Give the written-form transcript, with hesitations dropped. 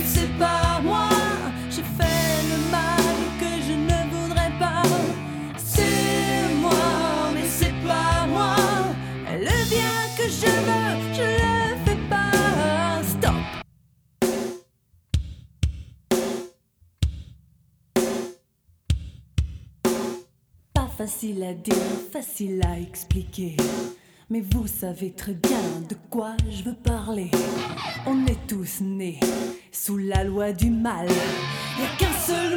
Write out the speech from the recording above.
mais c'est pas moi. J'ai fait le mal que je ne voudrais pas. C'est moi, mais c'est pas moi. Le bien que je veux, je le fais pas. Stop. Pas facile à dire, facile à expliquer. Mais vous savez très bien de quoi je veux parler. On est tous nés sous la loi du mal. Y'a qu'un seul